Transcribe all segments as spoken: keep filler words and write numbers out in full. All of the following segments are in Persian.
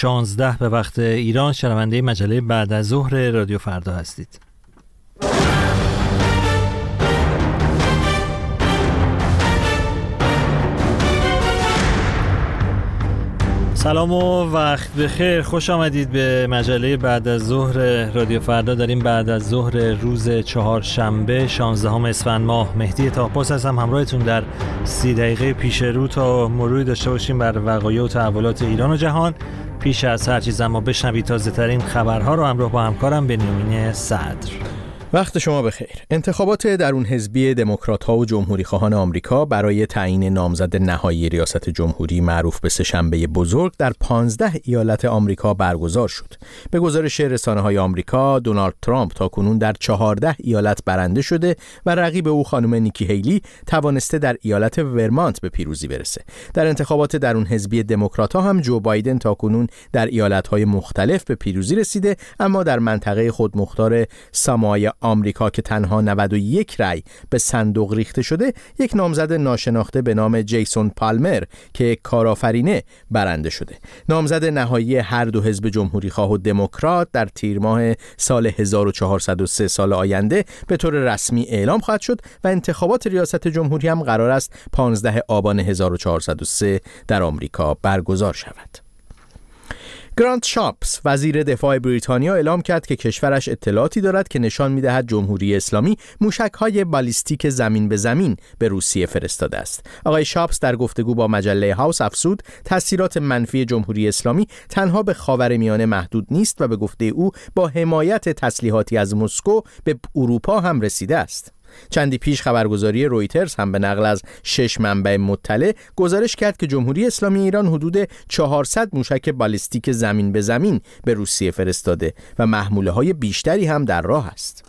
شانزده به وقت ایران شنونده مجله بعد از ظهر رادیو فردا هستید. سلام و وقت بخیر، خوش آمدید به مجله بعد از ظهر رادیو فردا. داریم بعد از ظهر روز چهارشنبه شانزدهم اسفند ماه. مهدی طاهپاس هستم همراهتون در سی دقیقه پیش رو تا مروری داشته باشیم بر وقایع و تحولات ایران و جهان. پیش از هر چیز اما بشنوید تازه ترین خبرها رو همراه با همکارم بنیامین صدر. وقت شما بخیر. انتخابات درون حزبی دموکرات‌ها و جمهوری‌خواهان آمریکا برای تعیین نامزد نهایی ریاست جمهوری معروف به سه‌شنبه بزرگ در پانزده ایالت آمریکا برگزار شد. به گزارش رسانه‌های آمریکا، دونالد ترامپ تاکنون در چهارده ایالت برنده شده و رقیب او خانم نیکی هیلی توانسته در ایالت ورمانت به پیروزی برسه. در انتخابات درون حزبی دموکرات‌ها هم جو بایدن تاکنون در ایالت‌های مختلف به پیروزی رسیده، اما در منطقه خودمختار ساموآ آمریکا که تنها نود و یک رأی به صندوق ریخته شده، یک نامزد ناشناخته به نام جیسون پالمر که کارآفرینه برنده شده. نامزد نهایی هر دو حزب جمهوری خواه و دموکرات در تیر ماه سال هزار و چهارصد و سه سال آینده به طور رسمی اعلام خواهد شد و انتخابات ریاست جمهوری هم قرار است پانزدهم آبان هزار و چهارصد و سه در آمریکا برگزار شود. گرانت شاپز وزیر دفاع بریتانیا اعلام کرد که کشورش اطلاعاتی دارد که نشان می‌دهد جمهوری اسلامی موشک‌های بالیستیک زمین به زمین به روسیه فرستاده است. آقای شاپز در گفتگو با مجله هاوس افزود تاثیرات منفی جمهوری اسلامی تنها به خاورمیانه محدود نیست و به گفته او با حمایت تسلیحاتی از مسکو به اروپا هم رسیده است. چندی پیش خبرگزاری رویترز هم به نقل از شش منبع مطلع گزارش کرد که جمهوری اسلامی ایران حدود چهارصد موشک بالیستیک زمین به زمین به روسیه فرستاده و محموله‌های بیشتری هم در راه است.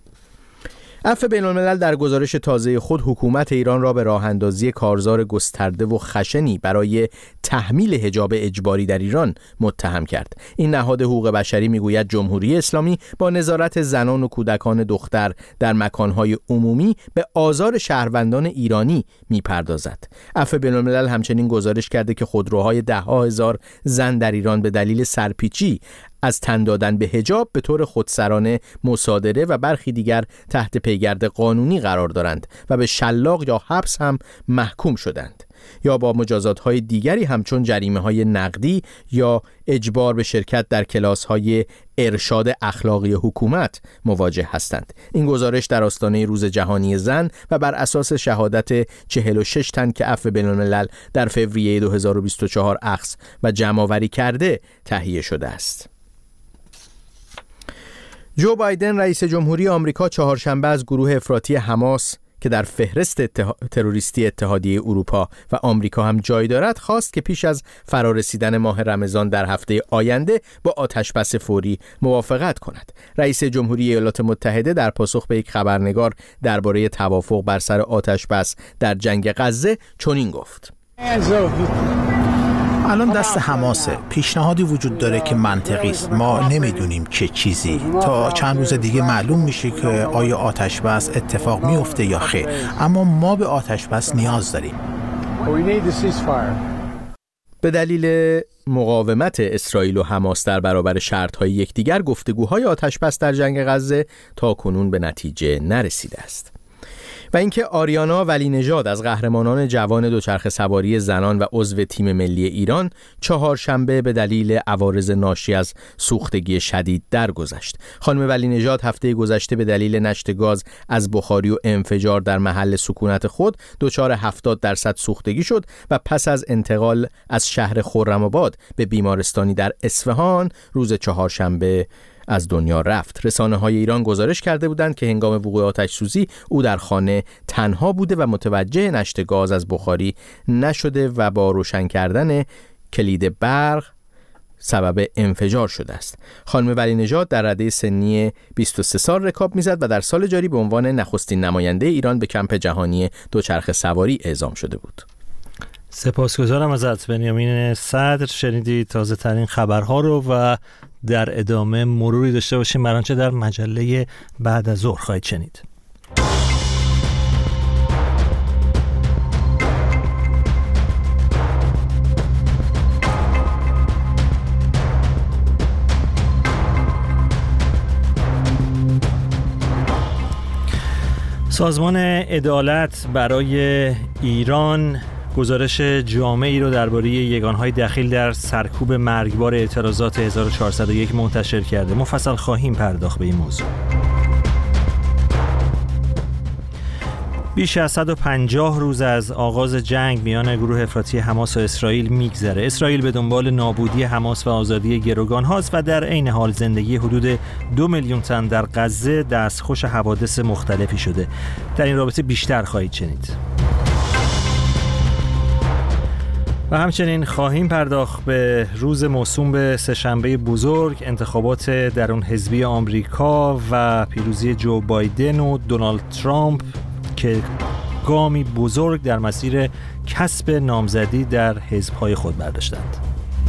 عفو بین‌الملل در گزارش تازه خود حکومت ایران را به راه اندازی کارزار گسترده و خشنی برای تحمیل حجاب اجباری در ایران متهم کرد. این نهاد حقوق بشری میگوید جمهوری اسلامی با نظارت زنان و کودکان دختر در مکانهای عمومی به آزار شهروندان ایرانی میپردازد. عفو بین‌الملل همچنین گزارش کرده که خودروهای ده ها هزار زن در ایران به دلیل سرپیچی از تن دادن به حجاب به طور خودسرانه مصادره و برخی دیگر تحت پیگرد قانونی قرار دارند و به شلاق یا حبس هم محکوم شدند یا با مجازات‌های دیگری همچون جریمه‌های نقدی یا اجبار به شرکت در کلاس‌های ارشاد اخلاقی حکومت مواجه هستند. این گزارش در آستانه روز جهانی زن و بر اساس شهادت چهل و شش تن که عفو بین‌الملل در فوریه دو هزار و بیست و چهار اخذ و جمع‌آوری کرده تهیه شده است. جو بایدن رئیس جمهوری آمریکا چهارشنبه از گروه افراطی حماس که در فهرست اتحا... تروریستی اتحادیه اروپا و آمریکا هم جای دارد خواست که پیش از فرارسیدن ماه رمضان در هفته آینده با آتشبس فوری موافقت کند. رئیس جمهوری ایالات متحده در پاسخ به یک خبرنگار درباره توافق بر سر آتشبس در جنگ غزه چنین گفت: الان دست حماسه. پیشنهادی وجود داره که منطقی است. ما نمیدونیم چه چیزی. تا چند روز دیگه معلوم میشه که آیا آتشبس اتفاق میفته یا خیر. اما ما به آتشبس نیاز داریم. به دلیل مقاومت اسرائیل و حماس در برابر شرط‌های یکدیگر، گفتگوهای آتشبس در جنگ غزه تا کنون به نتیجه نرسیده است. و اینکه آریانا ولی نژاد از قهرمانان جوان دوچرخه سواری زنان و عضو تیم ملی ایران چهارشنبه به دلیل عوارض ناشی از سوختگی شدید درگذشت. خانم ولی نژاد هفته گذشته به دلیل نشت گاز از بخاری و انفجار در محل سکونت خود دچار هفتاد درصد سوختگی شد و پس از انتقال از شهر خرم‌آباد به بیمارستانی در اصفهان روز چهارشنبه از دنیا رفت. رسانه‌های ایران گزارش کرده بودند که هنگام وقوع آتش سوزی او در خانه تنها بوده و متوجه نشت گاز از بخاری نشده و با روشن کردن کلید برق سبب انفجار شده است. خانم ولی نژاد در رده سنی بیست و سه سال رکاب میزد و در سال جاری به عنوان نخستین نماینده ایران به کمپ جهانی دوچرخه سواری اعزام شده بود. سپاسگزارم ازت بنیامین صدر. شنیدید تازه ترین خبرها رو و در ادامه مروری داشته باشیم بر آنچه در مجله بعد از ظهر خواهید شنید. سازمان عدالت برای ایران گزارش جامعی رو درباره یگان‌های دخیل در سرکوب مرگبار اعتراضات هزار و چهارصد و یک منتشر کرده. مفصل خواهیم پرداخت به این موضوع. بیش از صد و پنجاه روز از آغاز جنگ میان گروه افراطی حماس و اسرائیل میگذره. اسرائیل به دنبال نابودی حماس و آزادی گروگان هاست و در عین حال زندگی حدود دو میلیون تن در غزه دستخوش حوادث مختلفی شده. در این رابطه بیشتر خواهید شنید. و همچنین خواهیم پرداخت به روز موسوم به سه‌شنبه بزرگ، انتخابات درون حزبی آمریکا و پیروزی جو بایدن و دونالد ترامپ که گامی بزرگ در مسیر کسب نامزدی در حزب‌های خود برداشتند.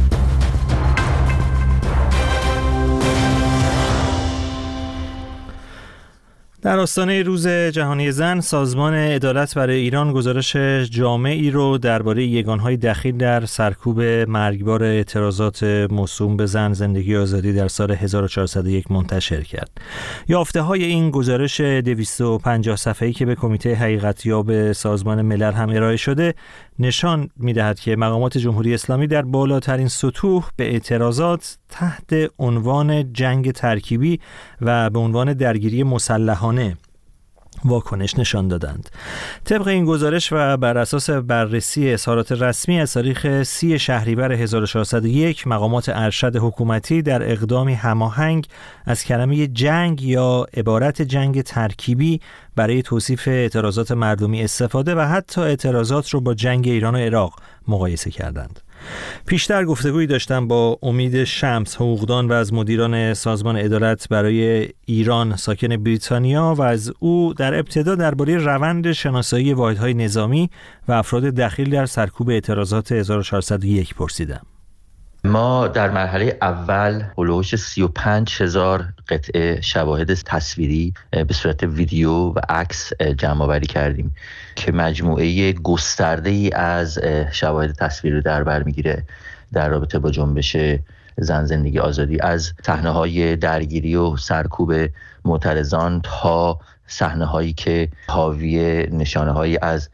در آستانه روز جهانی زن، سازمان عدالت برای ایران گزارش جامعی رو درباره یگان‌های دخیل در سرکوب مرگبار اعتراضات موسوم به زن، زندگی و آزادی در سال هزار و چهارصد و یک منتشر کرد. یافته‌های این گزارش دویست و پنجاه صفحه‌ای که به کمیته حقیقتیاب سازمان ملل هم ارائه شده، نشان می‌دهد که مقامات جمهوری اسلامی در بالاترین سطوح به اعتراضات تحت عنوان جنگ ترکیبی و به عنوان درگیری مسلحانه واکنش نشان دادند. طبق این گزارش و بر اساس بررسی اظهارات رسمی از تاریخ سی شهریور هزار و چهارصد و یک، مقامات ارشد حکومتی در اقدامی هماهنگ از کلمه جنگ یا عبارت جنگ ترکیبی برای توصیف اعتراضات مردمی استفاده و حتی اعتراضات رو با جنگ ایران و عراق مقایسه کردند. پیشتر گفتگویی داشتم با امید شمس، حقوقدان و از مدیران سازمان عدالت برای ایران ساکن بریتانیا، و از او در ابتدا درباره روند شناسایی واحدهای نظامی و افراد دخیل در سرکوب اعتراضات هزار و چهارصد و یک پرسیدم. ما در مرحله اول هلوش سی و پنج هزار قطعه شواهد تصویری به صورت ویدیو و عکس جمع آوری کردیم که مجموعه گسترده ای از شواهد تصویری رو در بر میگیره در رابطه با جنبش زن، زندگی، آزادی، از صحنه‌های درگیری و سرکوب معترضان تا صحنه‌هایی که حاوی نشانه‌هایی از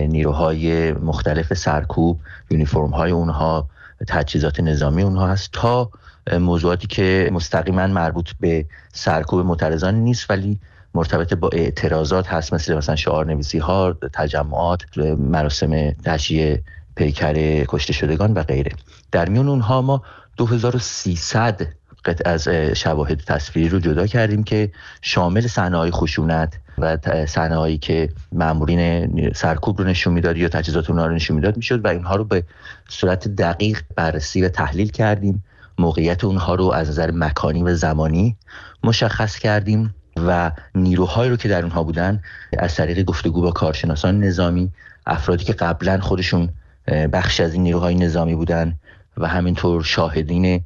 نیروهای مختلف سرکوب، یونیفرم‌های اونها، تجهیزات نظامی اونها هست، تا موضوعاتی که مستقیما مربوط به سرکوب معترضان نیست ولی مرتبط با اعتراضات هست، مثل مثلا شعار نویسی ها، تجمعات، مراسم تشییع پیکر کشته شدگان و غیره. در میون اونها ما دو هزار و سیصد قطعه از شواهد تصویری رو جدا کردیم که شامل صحنه‌های خشونت و صحنه‌هایی که مامورین سرکوب رو نشون میداد یا تجهیزات اونها رو نشون میداد میشد و اینها رو به صورت دقیق بررسی و تحلیل کردیم. موقعیت اونها رو از نظر مکانی و زمانی مشخص کردیم و نیروهایی رو که در اونها بودن از طریق گفتگو با کارشناسان نظامی، افرادی که قبلا خودشون بخش از این نیروهای نظامی بودن و همینطور شاهدین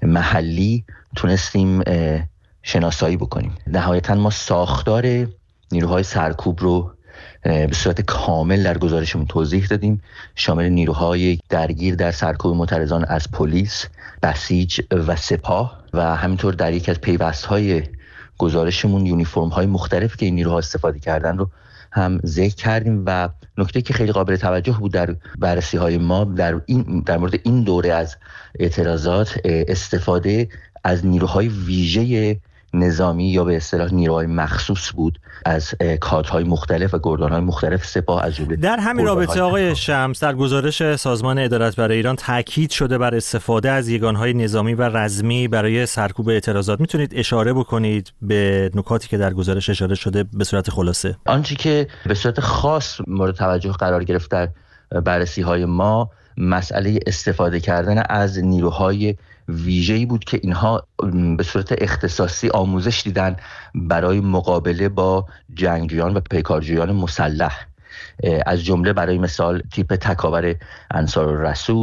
محلی تونستیم شناسایی بکنیم. نهایتاً ما ساختار نیروهای سرکوب رو به صورت کامل در گزارشمون توضیح دادیم، شامل نیروهای درگیر در سرکوب معترضان از پلیس، بسیج و سپاه، و همینطور در یک از پیوست‌های گزارشمون یونیفرم‌های مختلف که این نیروها استفاده کردن رو هم ذکر کردیم. و نکته که خیلی قابل توجه بود در بررسی‌های ما در این در مورد این دوره از اعتراضات، استفاده از نیروهای ویژه نظامی یا به اصطلاح نیروهای مخصوص بود، از کادرهای مختلف و گردانهای مختلف سپاه از جمله. در همین رابطه آقای شمس، در گزارش سازمان عدالت برای ایران تاکید شده بر استفاده از یگانهای نظامی و رزمی برای سرکوب اعتراضات. میتونید اشاره بکنید به نکاتی که در گزارش اشاره شده به صورت خلاصه؟ آنچه که به صورت خاص مورد توجه قرار گرفت در بررسی‌های ما، مسئله استفاده کردن از نیروهای ویژه‌ای بود که اینها به صورت اختصاصی آموزش دیدن برای مقابله با جنگجویان و پیکارجویان مسلح، از جمله برای مثال تیپ تکاور انصار الرسول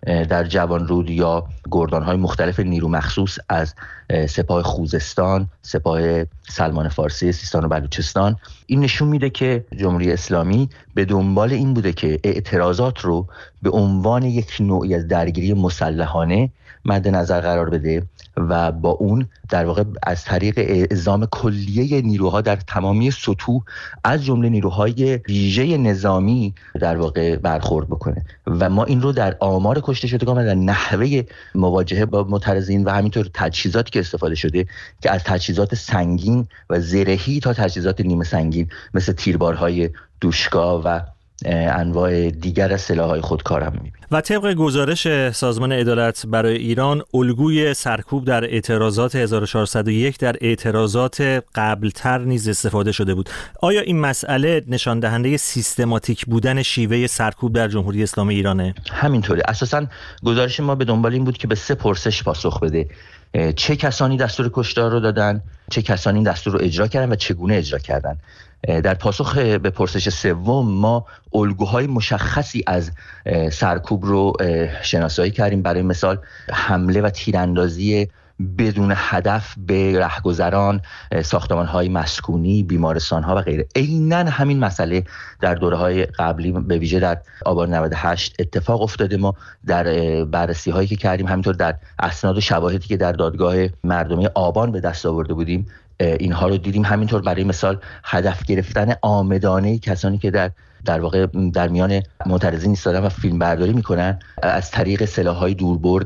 در جوانرود یا گردان‌های مختلف نیرو مخصوص از سپاه خوزستان، سپاه سلمان فارسی سیستان و بلوچستان. این نشون میده که جمهوری اسلامی به دنبال این بوده که اعتراضات رو به عنوان یک نوعی از درگیری مسلحانه مد نظر قرار بده و با اون در واقع از طریق اعزام کلیه نیروها در تمامی سطوح از جمله نیروهای ویژه نظامی در واقع برخورد بکنه و ما این رو در آمار کشته شدگان و در نحوه مواجهه با معترضین و همینطور تجهیزاتی که استفاده شده که از تجهیزات سنگین و زرهی تا تجهیزات نیمه سنگین مثل تیربارهای دوشکا و انواع دیگر از سلاح‌های خودکار هم می‌بینیم. و طبق گزارش سازمان عدالت برای ایران، الگوی سرکوب در اعتراضات هزار و چهارصد و یک در اعتراضات قبلتر نیز استفاده شده بود. آیا این مسئله نشان دهنده سیستماتیک بودن شیوه سرکوب در جمهوری اسلامی ایرانه؟ همینطوره. اساساً گزارش ما به دنبال این بود که به سه پرسش پاسخ بده: چه کسانی دستور کشتار رو دادن، چه کسانی این دستور رو اجرا کردن و چگونه اجرا کردن. در پاسخ به پرسش سوم ما الگوهای مشخصی از سرکوب رو شناسایی کردیم. برای مثال حمله و تیراندازی بدون هدف به رهگذران، ساختمان‌های مسکونی، بیمارستان‌ها و غیره. عیناً همین مسئله در دوره‌های قبلی به ویژه در آبان نود و هشت اتفاق افتاده. ما در بررسی‌هایی که کردیم، همینطور در اسناد و شواهدی که در دادگاه مردمی آبان به دست آورده بودیم، اینها رو دیدیم. همینطور برای مثال هدف گرفتن عامدانه کسانی که در در واقع در میان معترضین ایستادن و فیلم برداری میکنن از طریق سلاح‌های دوربرد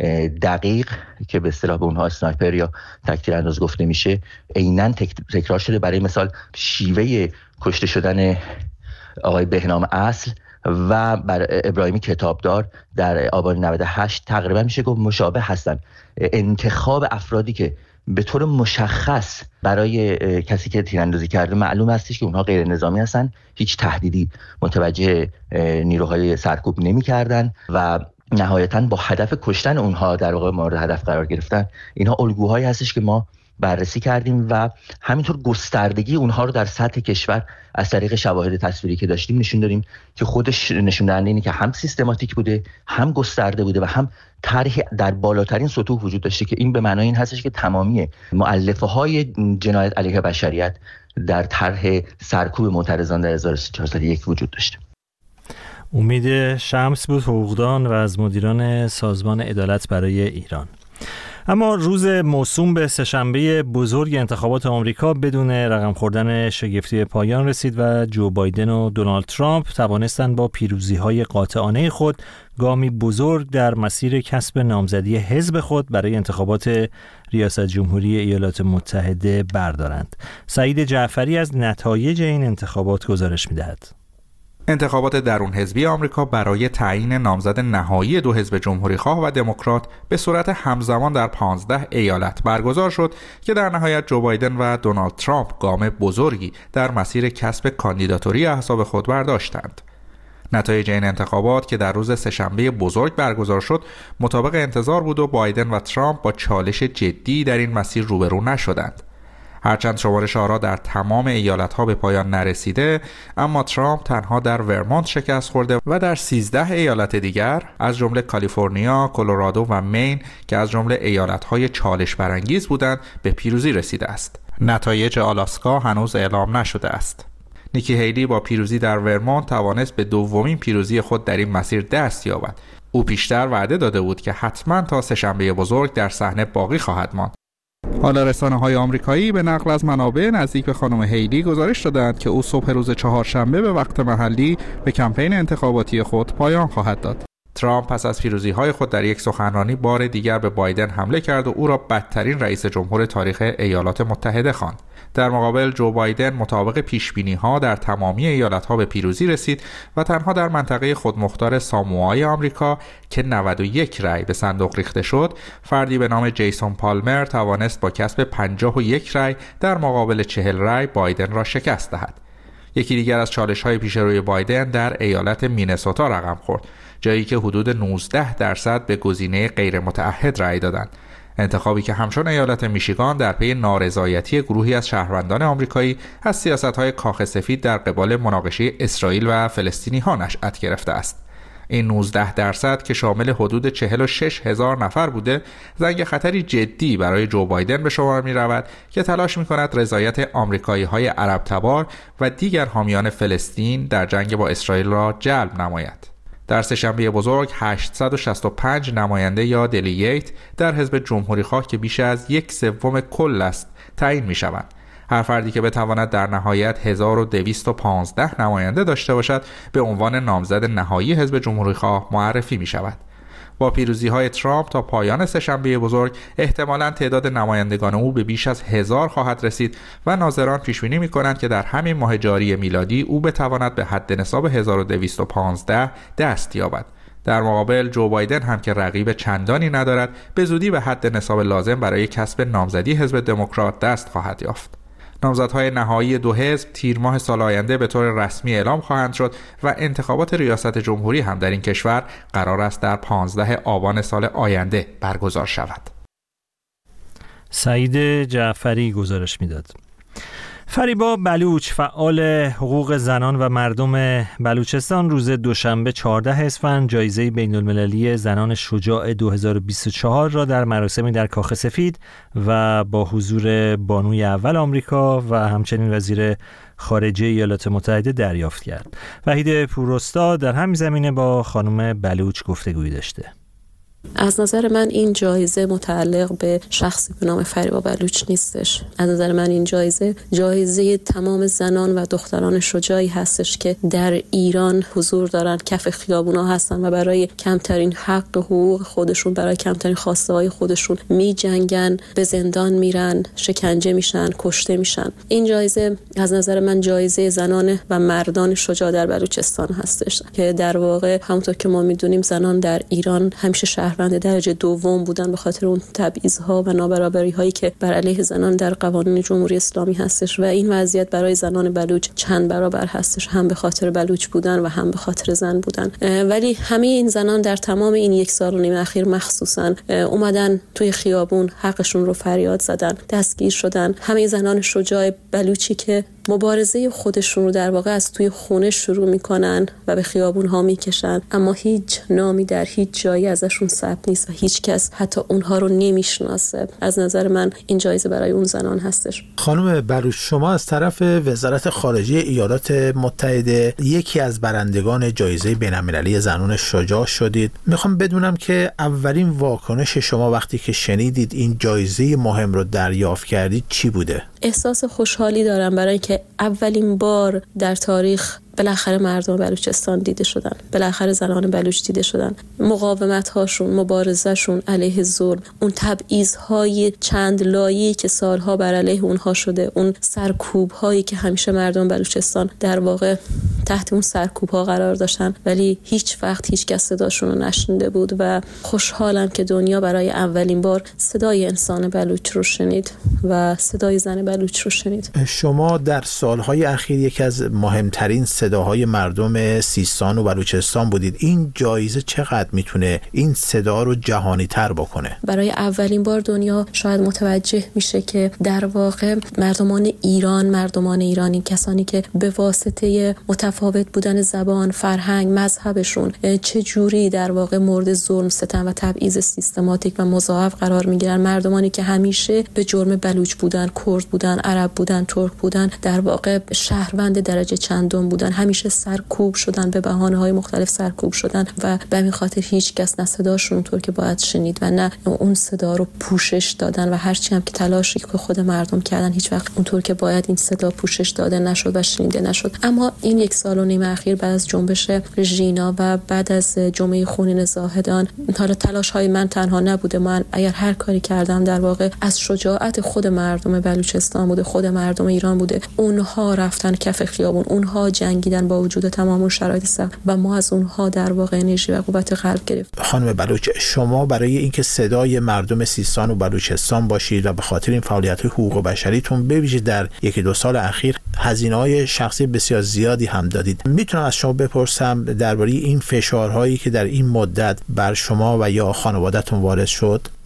دقیق که به اصطلاح به اونها اسنایپر یا تک‌تیر انداز گفته میشه، عیناً تکرار شده. برای مثال شیوه کشته شدن آقای بهنام اصل و بر ابراهیمی کتابدار در آبان نود و هشت تقریبا میشه گفت مشابه هستن. انتخاب افرادی که به طور مشخص برای کسی که تیراندازی کرده معلوم هستش که اونها غیر نظامی هستن، هیچ تهدیدی متوجه نیروهای سرکوب نمی کردن و نهایتاً با هدف کشتن اونها در واقع مورد هدف قرار گرفتن. اینها الگوهایی هستش که ما بررسی کردیم و همینطور گستردگی اونها رو در سطح کشور از طریق شواهد تصویری که داشتیم نشون دادیم که خودش نشون دهنده اینه که هم سیستماتیک بوده، هم گسترده بوده و هم طرح در بالاترین سطوح وجود داشته که این به معنای این هستش که تمامی مؤلفه‌های جنایت علیه بشریت در طرح سرکوب معترضان در هزار و چهارصد و یک وجود داشته. امید شمس بود، حقوقدان و از مدیران سازمان عدالت برای ایران. اما روز موسوم به سه‌شنبه بزرگ انتخابات آمریکا بدون رقم خوردن شگفتی پایان رسید و جو بایدن و دونالد ترامپ توانستند با پیروزی‌های قاطعانه خود گامی بزرگ در مسیر کسب نامزدی حزب خود برای انتخابات ریاست جمهوری ایالات متحده بردارند. سعید جعفری از نتایج این انتخابات گزارش می‌دهد. انتخابات درون حزبی آمریکا برای تعیین نامزد نهایی دو حزب جمهوری‌خواه و دموکرات به صورت همزمان در پانزده ایالت برگزار شد که در نهایت جو بایدن و دونالد ترامپ گام بزرگی در مسیر کسب کاندیداتوری احزاب خود برداشتند. نتایج این انتخابات که در روز سه‌شنبه بزرگ برگزار شد مطابق انتظار بود و بایدن و ترامپ با چالش جدی در این مسیر روبرو نشدند. هرچند شمارش آرا در تمام ایالت‌ها به پایان نرسیده، اما ترامپ تنها در ورمونت شکست خورده و در سیزده ایالت دیگر از جمله کالیفرنیا، کلرادو و مین که از جمله ایالت‌های چالش برانگیز بودند به پیروزی رسیده است. نتایج آلاسکا هنوز اعلام نشده است. نیکی هیلی با پیروزی در ورمونت توانست به دومین پیروزی خود در این مسیر دست یابد. او پیشتر وعده داده بود که حتما تا سه‌شنبه بزرگ در صحنه باقی خواهد ماند. حالا رسانه‌های آمریکایی به نقل از منابع نزدیک به خانم هیلی گزارش دادند که او صبح روز چهارشنبه به وقت محلی به کمپین انتخاباتی خود پایان خواهد داد. ترامپ پس از پیروزی‌های خود در یک سخنرانی بار دیگر به بایدن حمله کرد و او را بدترین رئیس جمهور تاریخ ایالات متحده خواند. در مقابل جو بایدن مطابق پیشبینی‌ها در تمامی ایالت‌ها به پیروزی رسید و تنها در منطقه خودمختار ساموآی آمریکا که نود و یک رأی به صندوق ریخته شد، فردی به نام جیسون پالمر توانست با کسب پنجاه و یک رأی در مقابل چهل رأی بایدن را شکست دهد. یکی دیگر از چالش‌های پیش روی بایدن در ایالت مینسوتا رقم خورد، جایی که حدود نوزده درصد به گزینه غیر متعهد رأی دادند. انتخابی که همچون ایالت میشیگان در پی نارضایتی گروهی از شهروندان آمریکایی از سیاست‌های کاخ سفید در قبال مناقشه اسرائیل و فلسطینی‌ها نشأت گرفته است. این نوزده درصد که شامل حدود چهل و شش هزار نفر بوده، زنگ خطری جدی برای جو بایدن به شمار می رود که تلاش می کند رضایت آمریکایی های عرب تبار و دیگر حامیان فلسطین در جنگ با اسرائیل را جلب نماید. در سه‌شنبه بزرگ هشتصد و شصت و پنج نماینده یا دلیگیت در حزب جمهوری خواه که بیش از یک سوم کل است تعیین می شوند. هر فردی که بتواند در نهایت هزار و دویست و پانزده نماینده داشته باشد به عنوان نامزد نهایی حزب جمهوری خواه معرفی می شود. با پیروزی های ترامپ تا پایان سه‌شنبه بزرگ احتمالاً تعداد نمایندگان او به بیش از هزار خواهد رسید و ناظران پیش بینی می کنند که در همین ماه جاری میلادی او بتواند به حد نصاب هزار و دویست و پانزده دست یابد. در مقابل جو بایدن هم که رقیب چندانی ندارد به زودی به حد نصاب لازم برای کسب نامزدی حزب دموکرات دست خواهد یافت. نامزدهای نهایی دو حزب تیر ماه سال آینده به طور رسمی اعلام خواهند شد و انتخابات ریاست جمهوری هم در این کشور قرار است در پانزده آبان سال آینده برگزار شود. سعید جعفری گزارش میداد. فریبا بلوچ، فعال حقوق زنان و مردم بلوچستان، روز دوشنبه چهاردهم اسفند جایزه بین‌المللی زنان شجاع دو هزار و بیست و چهار را در مراسمی در کاخ سفید و با حضور بانوی اول آمریکا و همچنین وزیر خارجه ایالات متحده دریافت کرد. وحید پورستا در همین زمینه با خانم بلوچ گفتگویی داشته. از نظر من این جایزه متعلق به شخصی به نام فریبا بلوچ نیستش. از نظر من این جایزه جایزه تمام زنان و دختران شجاعی هستش که در ایران حضور دارن، کف خیابونا هستن و برای کمترین حق و حقوق خودشون، برای کمترین خواسته های خودشون می جنگن، به زندان میرن، شکنجه میشن، کشته میشن. این جایزه از نظر من جایزه زنان و مردان شجاع در بلوچستان هستش که در واقع همونطور که ما میدونیم زنان در ایران همیشه شهروند درجه دوم بودن به خاطر اون تبعیض‌ها و نابرابری‌هایی که بر علیه زنان در قوانین جمهوری اسلامی هستش و این وضعیت برای زنان بلوچ چند برابر هستش، هم به خاطر بلوچ بودن و هم به خاطر زن بودن. ولی همه این زنان در تمام این یک سال و نیم اخیر مخصوصاً اومدن توی خیابون حقشون رو فریاد زدن، دستگیر شدن. همه زنان شجاع بلوچی که مبارزه خودشون رو در واقع از توی خونه شروع میکنن و به خیابون ها میکشن، اما هیچ نامی در هیچ جایی ازشون ثبت نیست و هیچ کس حتی اونها رو نمیشناسه. از نظر من این جایزه برای اون زنان هستش. خانم بلوچ، شما از طرف وزارت خارجه ایالات متحده یکی از برندگان جایزه بین‌المللی زنان شجاع شدید. میخوام بدونم که اولین واکنش شما وقتی که شنیدید این جایزه مهم رو دریافت کردید چی بوده؟ احساس خوشحالی دارم برای اینکه اولین بار در تاریخ بالاخره مردم بلوچستان دیده شدن، بالاخره زنان بلوچ دیده شدن. مقاومت هاشون، مبارزهشون علیه ظلم، اون تبعیض های چند لایه‌ای که سالها بر علیه اونها شده، اون سرکوب هایی که همیشه مردم بلوچستان در واقع تحت اون سرکوب ها قرار داشتن ولی هیچ وقت هیچ کس صداشون رو نشنیده بود و خوشحالم که دنیا برای اولین بار صدای انسان بلوچ رو شنید و صدای زن بلوچ رو شنید. شما در سالهای اخیر یکی از مهمترین صداهای مردم سیستان و بلوچستان بودید. این جایزه چقدر میتونه این صدا رو جهانی تر بکنه؟ برای اولین بار دنیا شاید متوجه میشه که در واقع مردمان ایران، مردمان ایرانی، کسانی که به واسطه متفاوت بودن زبان، فرهنگ، مذهبشون چه جوری در واقع مورد ظلم، ستم و تبعیض سیستماتیک و مضاعف قرار میگیرن، مردمانی که همیشه به جرم بلوچ بودن، کرد بودن، عرب بودن، ترک بودن، در واقع شهروند درجه چندم بودن، همیشه سرکوب شدن، به بهانه‌های مختلف سرکوب شدن و به همین خاطر هیچ کس نه صداشون اونطور که باید شنید و نه اون صدا رو پوشش دادن و هرچی هم که تلاشی که خود مردم کردن هیچ وقت اونطور که باید این صدا پوشش داده نشد و شنیده نشد. اما این یک سال و نیم اخیر بعد از جنبش ژینا و بعد از جمعه خونین زاهدان، حالا تلاش‌های من تنها نبوده، من اگر هر کاری کردم در واقع از شجاعت خود مردم بلوچستان بوده، خود مردم ایران بوده. اونها رفتن کف خیابون، اونها جنگیدن با وجود تمام اون شرایط سخت و ما از اونها در واقع انرژی و قوت قلب گرفت. خانم بلوچ، شما برای اینکه صدای مردم سیستان و بلوچستان باشید و به خاطر این فعالیت حقوق بشریتون به ویژه در یکی دو سال اخیر هزینه‌های شخصی بسیار زیادی هم دادید، میتونم از شما بپرسم درباره این فشارهایی که در این مدت بر شما و یا خانواده‌تون وارد شد؟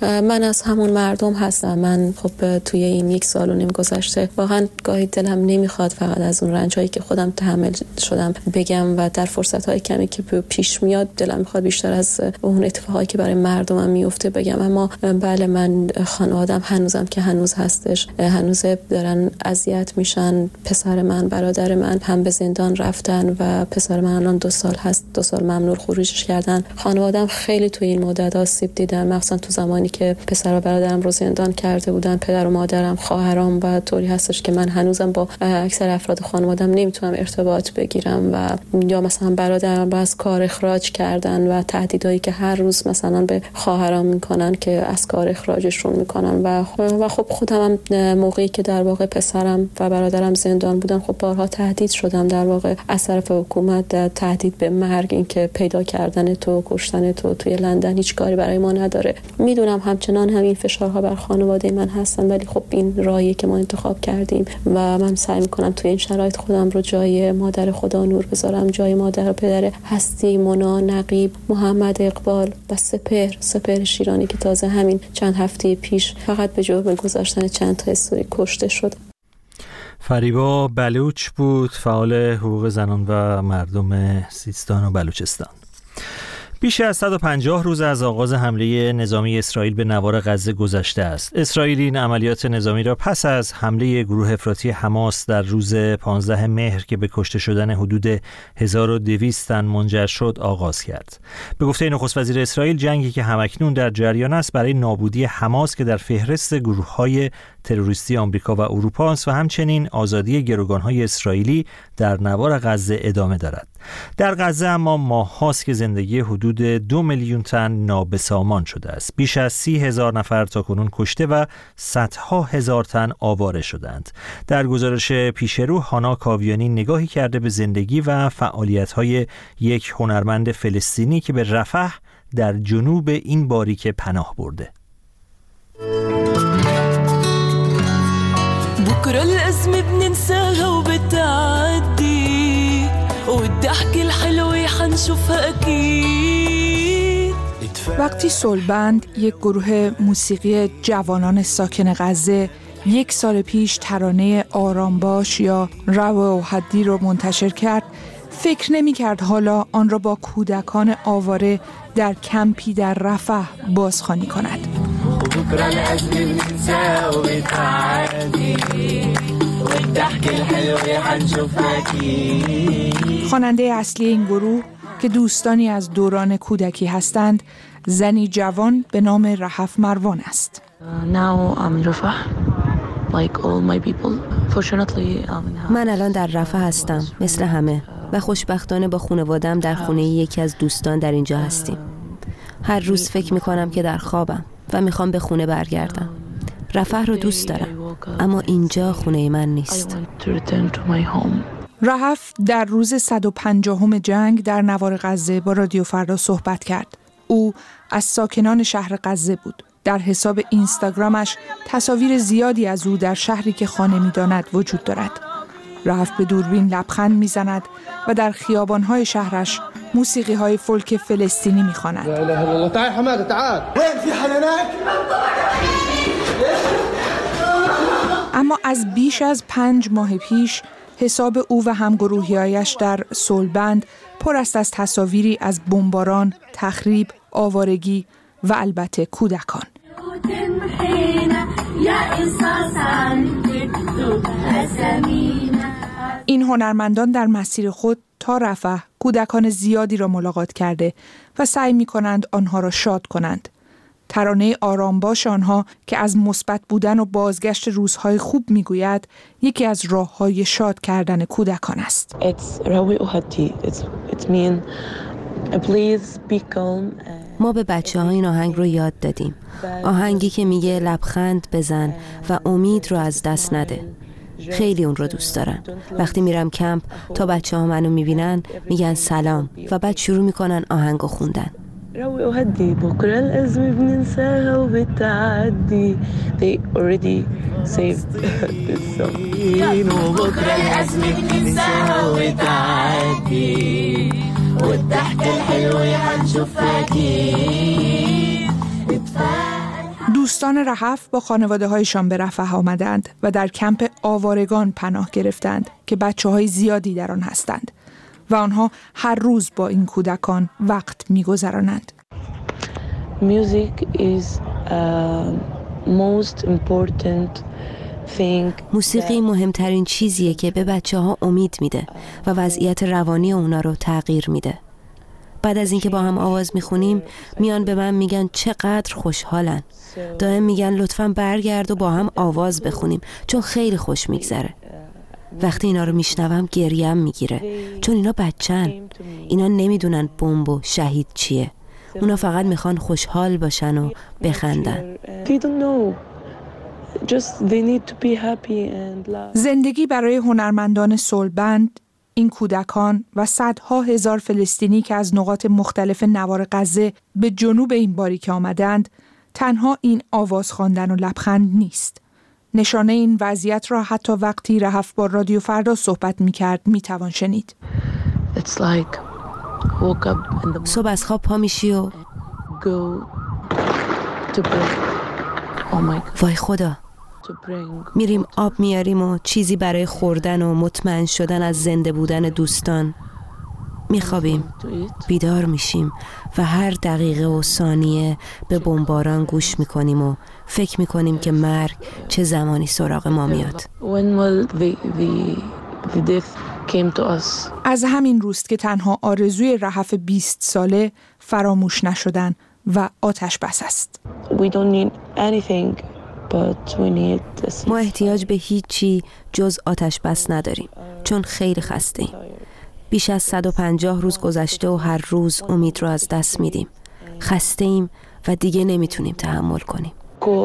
من از همون مردم هستم. من خب توی این یک سال و نیم گذشته واقعا گاهی دلم نمیخواد فقط از اون رنجایی که خودم تحمل شدم بگم و در فرصت‌های کمی که پیش میاد دلم میخواد بیشتر از اون اتفاقایی که برای مردمم میفته بگم. اما بله، من خانواده‌ام هنوزم که هنوز هستش، هنوز دارن اذیت میشن. پسر من، برادر من هم به زندان رفتن و پسر من الان دو سال هست، دو سال ممنوع خروجش کردن. خانواده‌ام خیلی توی این مدت آسیب دیدن، مخصوصا تو زمانی که پسر و برادرم رو زندان کرده بودن. پدر و مادرم، خواهرام و طوری هستش که من هنوزم با اکثر افراد خانواده‌ام نمیتونم ارتباط بگیرم و یا مثلا برادرم رو از کار اخراج کردن و تهدیدایی که هر روز مثلا به خواهرام میکنن که از کار اخراجشون میکنن و و خب خودم هم موقعی که در واقع پسرم و برادرم زندان بودن خب بارها تهدید شدم در واقع از طرف حکومت، تهدید به مرگ، این که پیدا کردن تو، کشتن تو توی لندن هیچ کاری برای ما نداره. میدونم همچنان همین فشارها بر خانواده من هستن، ولی خب این راهی که ما انتخاب کردیم و من سعی میکنم توی این شرایط خودم رو جای مادر خدا نور بذارم، جای مادر و پدر هستی، مونا، نقیب، محمد اقبال و سپهر سپهر شیرانی که تازه همین چند هفته پیش فقط به جرم گذاشتن چند تا استوری کشته شد. فریبا بلوچ بود، فعال حقوق زنان و مردم سیستان و بلوچستان. بیش از صد و پنجاه روز از آغاز حمله نظامی اسرائیل به نوار غزه گذشته است. اسرائیل این عملیات نظامی را پس از حمله گروه افراطی حماس در روز پانزده مهر که به کشته شدن حدود هزار و دویست تن منجر شد آغاز کرد. به گفته نخست وزیر اسرائیل، جنگی که همکنون در جریان است برای نابودی حماس که در فهرست گروه‌های تروریستی آمریکا و اروپا است و همچنین آزادی گروگان‌های اسرائیلی در نوار غزه ادامه دارد. در غزه اما ماه‌هاست که زندگی حدود دو میلیون تن نابسامان شده است. بیش از سی هزار نفر تاکنون کشته و صدها هزار تن آواره شدند. در گزارش پیشرو، هانا کاویانی نگاهی کرده به زندگی و فعالیت‌های یک هنرمند فلسطینی که به رفح در جنوب این باریکه پناه برده. بكرة الأزمة بننساها وبتعدي والضحكة الحلوة حنشوفها أكيد. وقتی صلبند، یک گروه موسیقی جوانان ساکن غزه، یک سال پیش ترانه آرام باش یا رو و حدی رو منتشر کرد، فکر نمی کرد حالا آن را با کودکان آواره در کمپی در رفح بازخوانی کند. بكرة الأزمة بننساها وبتعدي والضحكة الحلوة حنشوفها أكيد. خواننده اصلی این گروه که دوستانی از دوران کودکی هستند، زنی جوان به نام رحف مروان است. من الان در رفح هستم مثل همه و خوشبختانه با خانواده‌ام در خونه یکی از دوستان در اینجا هستیم. هر روز فکر میکنم که در خوابم و میخوام به خونه برگردم. رفح رو دوست دارم، اما اینجا خونه من نیست. رحف در روز صد و پنجاهم جنگ در نوار غزه با رادیو فردا صحبت کرد. او از ساکنان شهر غزه بود. در حساب اینستاگرامش تصاویر زیادی از او در شهری که خانه می‌داند وجود دارد. رحف به دوربین لبخند می‌زند و در خیابان‌های شهرش موسیقی‌های فولک فلسطینی می‌خواند. لا اله الا الله. تعال حماده تعال. وين في حنانك؟ اما از بیش از پنج ماه پیش حساب او و همگروهی‌هایش در صلبند پر است از تصاویری از بمباران، تخریب، آوارگی و البته کودکان. این هنرمندان در مسیر خود تا رفح کودکان زیادی را ملاقات کرده و سعی می‌کنند آنها را شاد کنند. ترانه آرام باش آنها که از مثبت بودن و بازگشت روزهای خوب میگوید، یکی از راه‌های شاد کردن کودکان است. ما به بچه‌ها این آهنگ رو یاد دادیم. آهنگی که میگه لبخند بزن و امید رو از دست نده. خیلی اون رو دوست دارن. وقتی میرم کمپ تا بچه‌ها منو میبینن میگن سلام و بعد شروع میکنن آهنگو خوندن. روی و هدی بكرة الأزمة بننساها وبتعدي. They already saved this song. بكرة الأزمة بننساها وبتعدي والضحكة الحلوة حنشوفها أكيد. دوستان رهف با خانواده هایشان به رفح آمدند و در کمپ آوارگان پناه گرفتند که بچه های زیادی در آن هستند و آنها هر روز با این کودکان وقت می‌گذرانند. Music is uh, most important thing. موسیقی مهمترین چیزیه که به بچه ها امید میده و وضعیت روانی اونا رو تغییر میده. بعد از اینکه با هم آواز میخونیم میان به من میگن چقدر خوشحالن. دائم میگن لطفاً برگرد و با هم آواز بخونیم چون خیلی خوش میگذره. وقتی اینا رو میشنوم گریم میگیره چون اینا بچن. اینا نمیدونن بمب و شهید چیه. اونا فقط میخوان خوشحال باشن و بخندن. زندگی برای هنرمندان صلبند، این کودکان و صدها هزار فلسطینی که از نقاط مختلف نوار غزه به جنوب این باریکه آمدند، تنها این آواز خواندن و لبخند نیست. نشانه این وضعیت را حتی وقتی رهف با رادیو فردا صحبت می‌کرد می‌توان شنید. like صبح از خواب پا میشی و oh وای خدا، میریم آب میاریم و چیزی برای خوردن و مطمئن شدن از زنده بودن دوستان. میخوابیم، بیدار میشیم و هر دقیقه و ثانیه به بمباران گوش میکنیم و فکر میکنیم که مرگ چه زمانی سراغ ما میاد. از همین روست که تنها آرزوی رهف بیست ساله فراموش نشدن و آتش بس است. ما احتیاج به هیچی جز آتش بس نداریم چون خیلی خسته ایم. بیش از صد و پنجاه روز گذشته و هر روز امید رو از دست میدیم. خسته ایم و دیگه نمیتونیم تحمل کنیم.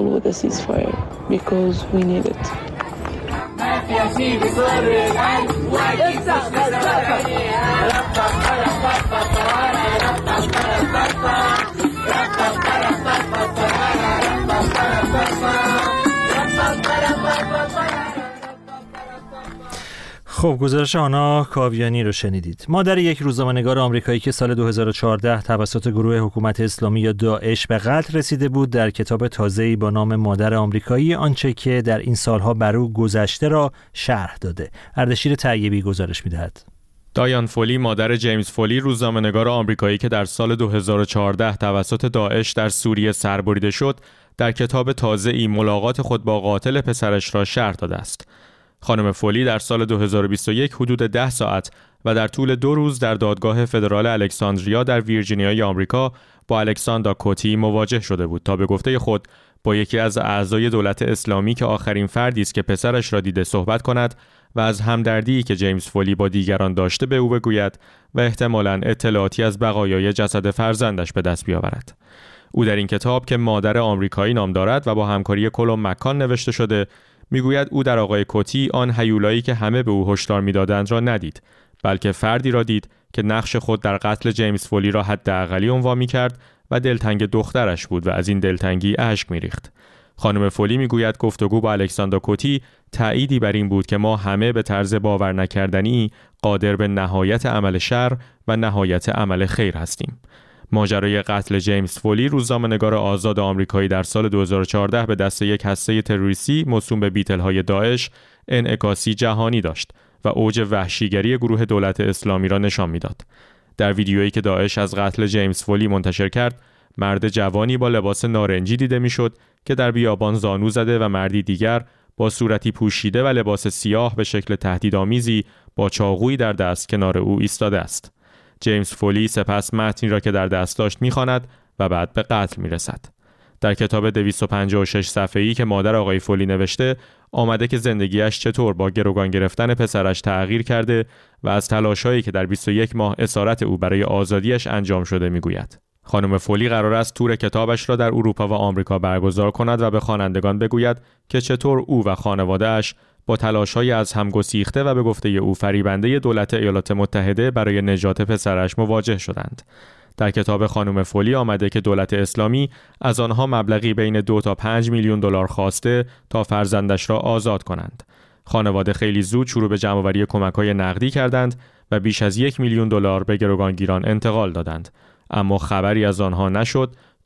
خب، گزارش آنا کاویانی رو شنیدید. مادر یک روزنامه‌نگار آمریکایی که سال دو هزار و چهارده توسط گروه حکومت اسلامی یا داعش به قتل رسیده بود، در کتاب تازه‌ای با نام مادر آمریکایی آنچه که در این سالها بر او گذشته را شرح داده. اردشیر طیبی گزارش می‌دهد. دایان فولی، مادر جیمز فولی، روزنامه‌نگار آمریکایی که در سال دو هزار و چهارده توسط داعش در سوریه سربریده شد، در کتاب تازه‌ای ملاقات خود با قاتل پسرش را شرح داده است. خانم فولی در سال دو هزار و بیست و یک حدود ده ساعت و در طول دو روز در دادگاه فدرال الکساندریا در ویرجینیای آمریکا با الکساندرا کوتی مواجه شده بود تا به گفته خود با یکی از اعضای دولت اسلامی که آخرین فردی است که پسرش را دیده صحبت کند و از همدردی که جیمز فولی با دیگران داشته به او بگوید و احتمالاً اطلاعاتی از بقایای جسد فرزندش به دست بیاورد. او در این کتاب که مادر آمریکایی نام دارد و با همکاری کلوم مکان نوشته شده، میگوید او در آقای کوتی آن هیولایی که همه به او هشدار میدادند را ندید، بلکه فردی را دید که نقش خود در قتل جیمز فولی را حداقلی عنوان می‌کرد و دلتنگ دخترش بود و از این دلتنگی اشک می‌ریخت. خانم فولی میگوید گفتگو با الکساندرا کوتی تأییدی بر این بود که ما همه به طرز باور نکردنی قادر به نهایت عمل شر و نهایت عمل خیر هستیم. ماجرای قتل جیمز فولی، روزنامه‌نگار آزاد آمریکایی، در سال دو هزار و چهارده به دست یک هسته تروریستی موسوم به بیتل‌های داعش انعکاسی جهانی داشت و اوج وحشیگری گروه دولت اسلامی را نشان می‌داد. در ویدیویی که داعش از قتل جیمز فولی منتشر کرد، مرد جوانی با لباس نارنجی دیده می‌شد که در بیابان زانو زده و مردی دیگر با صورتی پوشیده و لباس سیاه به شکل تهدیدآمیزی با چاقویی در دست کنار او ایستاده است. جیمز فولی سپس متنی را که در دست داشت می‌خواند و بعد به قتل می‌رسد. در کتاب دویست و پنجاه و شش صفحه‌ای که مادر آقای فولی نوشته، آمده که زندگیش چطور با گروگان گرفتن پسرش تغییر کرده و از تلاش‌هایی که در بیست و یک ماه اسارت او برای آزادیش انجام شده می‌گوید. خانم فولی قرار است تور کتابش را در اروپا و آمریکا برگزار کند و به خوانندگان بگوید که چطور او و خانواده‌اش با تلاش‌های از هم گسیخته و به گفته او فریبنده دولت ایالات متحده برای نجات پسرش مواجه شدند. در کتاب خانم فولی آمده که دولت اسلامی از آنها مبلغی بین دو تا پنج میلیون دلار خواسته تا فرزندش را آزاد کنند. خانواده خیلی زود شروع به جمع‌آوری کمک‌های نقدی کردند و بیش از یک میلیون دلار به گروگانگیران انتقال دادند، اما خبری از آنها نشد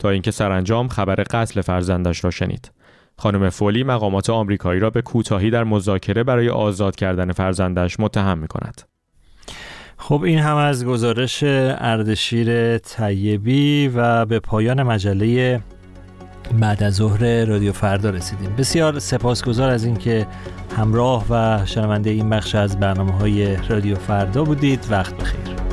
تا اینکه سرانجام خبر قتل فرزندش را شنید. خانم فولی مقامات آمریکایی را به کوتاهی در مذاکره برای آزاد کردن فرزندش متهم می‌کند. خب این هم از گزارش اردشیر طیبی و به پایان مجله بعد از ظهر رادیو فردا رسیدیم. بسیار سپاسگزار از اینکه همراه و شنونده این بخش از برنامه‌های رادیو فردا بودید. وقت بخیر.